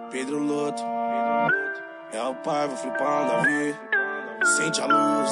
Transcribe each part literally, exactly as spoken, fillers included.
Pedro Loto, é o Paiva, Flipão, Davi, sente a luz.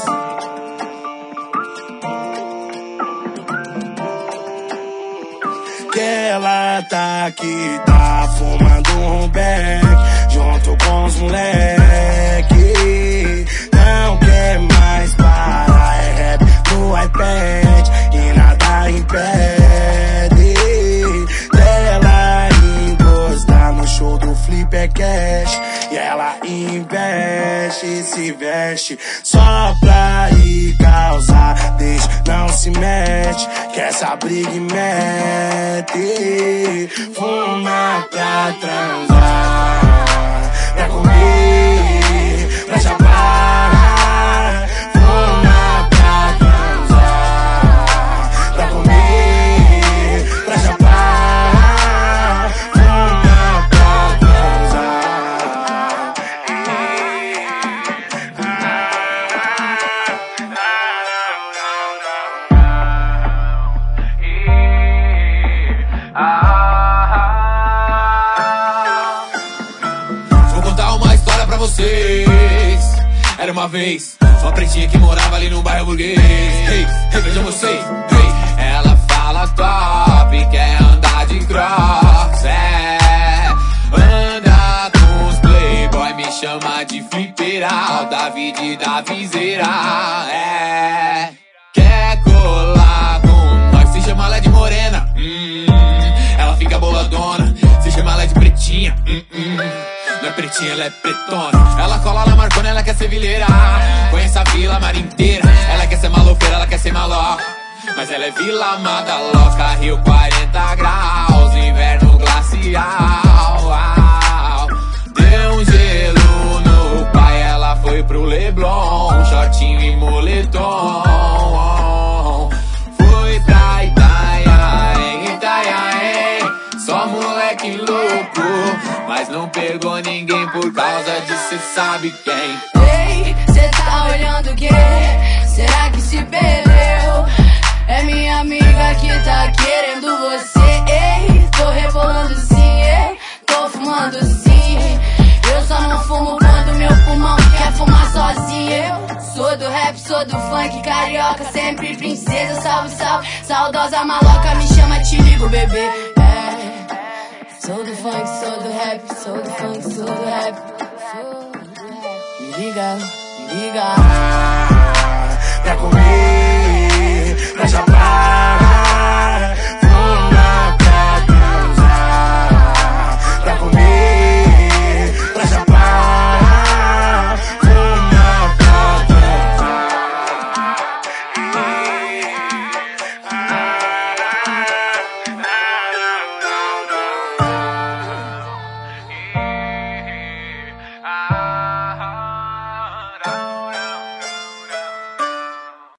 Que ela tá aqui, tá fumando um beck, junto com os moleque. Não quer mais parar, é rap no iPad e nada impede dela encostar no show do Flipper Cash. E ela investe e se veste só pra ir causar. Deixa, não se mete, que essa briga mete. Fuma pra transar, pra comer, pra chapar. Fuma pra transar, pra comer, pra chapar. Fuma pra transar. Vou contar uma história pra vocês. Era uma vez uma pretinha que morava ali no bairro burguês. Hey, hey, vejam vocês, hey. Ela fala top, quer andar de cross, é. Anda com os playboy, me chama de fliperal, David da viseira, é. Quer colar com nós, se chama ela de morena, hum. Ela fica boladona, se chama ela de pretinha, hum, hum. Não é pretinha, ela é pretona. Ela cola na Marcona, ela quer ser vileira. Conhece a Vila Mar inteira. Ela quer ser malofeira, ela quer ser maloca. Mas ela é Vila Madaloca. Rio quarenta graus, inverno glacial. Deu um gelo no pai, ela foi pro Leblon, shortinho e moletom. Foi pra Itanhaém, Itanhaém, só moleque louco, mas não pegou ninguém por causa de cê sabe quem. Ei, cê tá olhando o quê? Será que se perdeu? É minha amiga que tá querendo você. Ei, tô rebolando sim, ei, tô fumando sim. Eu só não fumo quando meu pulmão quer fumar sozinho. Eu sou do rap, sou do funk, carioca, sempre princesa. Salve, salve, saudosa maloca, me chama, te ligo, bebê. É. Sou do funk, sou do rap, sou do funk, sou do rap. Me liga, me liga. Pra comer, pra chapar.